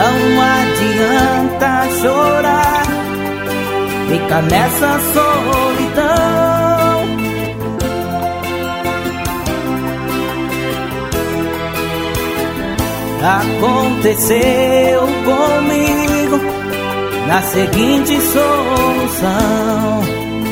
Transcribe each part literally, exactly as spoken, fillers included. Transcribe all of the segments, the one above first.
Não adianta chorar, fica nessa solidão. Aconteceu comigo na seguinte solução: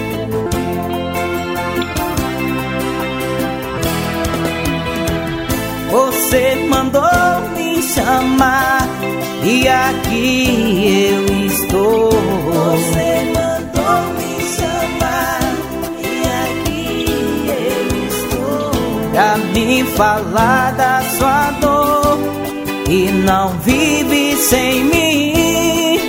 você mandou me chamar e aqui eu estou. Você mandou me chamar e aqui eu estou, pra me falar da sua dor e não vive sem mim.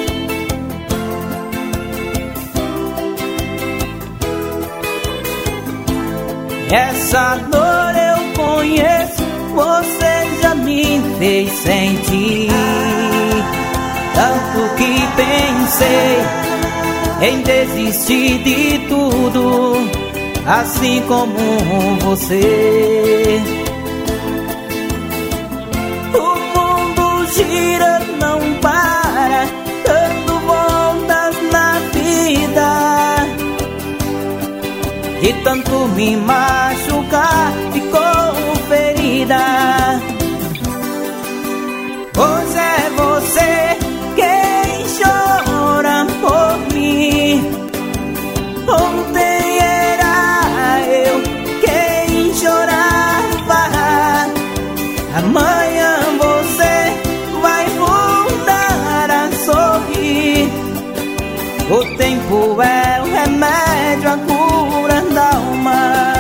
Essa dor eu conheço, você já me fez sentir. Tanto que pensei em desistir de tudo, assim como você. O mundo gira, não para, dando voltas na vida. De tanto me machucar, ficou ferida. Hoje é você quem chora por mim. Ontem era eu quem chorava. Amanhã você vai voltar a sorrir. O tempo é o remédio, a cura da alma.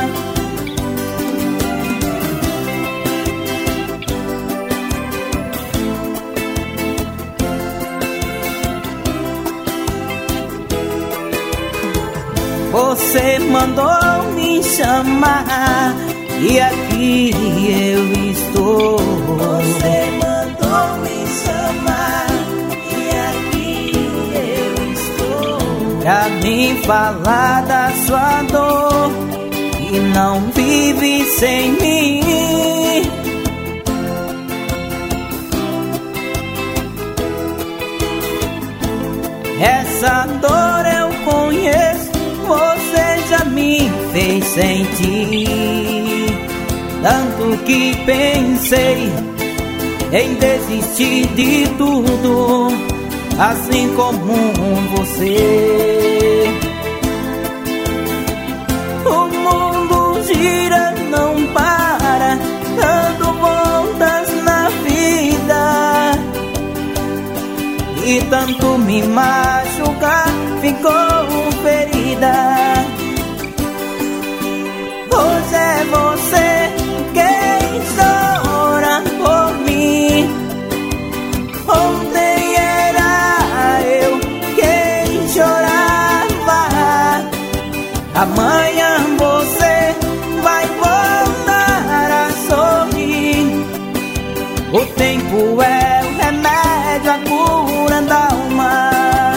Você mandou me chamar e aqui eu estou. Você mandou me chamar e aqui eu estou, pra me falar da sua dor e não vive sem mim. Essa dor eu conheço, você já me fez sentir. Tanto que pensei em desistir de tudo, assim como você. O mundo gira, não para, dando voltas na vida. E tanto me machucar, ficou ferida. Hoje é você quem chora por mim. Ontem era eu quem chorava. Amanhã você vai voltar a sorrir. O tempo é o remédio, a cura da alma.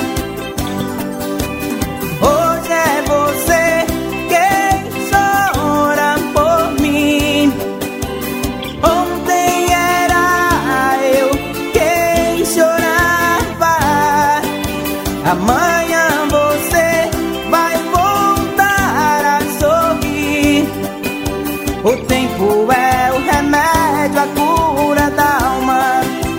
Hoje é você quem chora por mim. Ontem era eu quem chorava. Amanhã você vai voltar a sorrir. O tempo é o remédio, a cura da alma.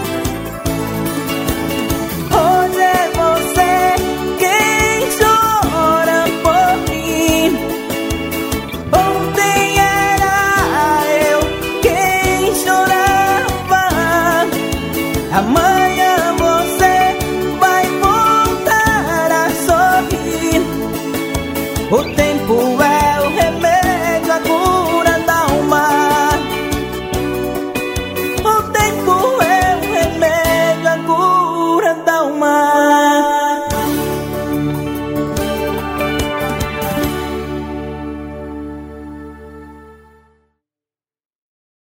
Hoje é você quem chora por mim. Ontem era eu quem chorava. Amanhã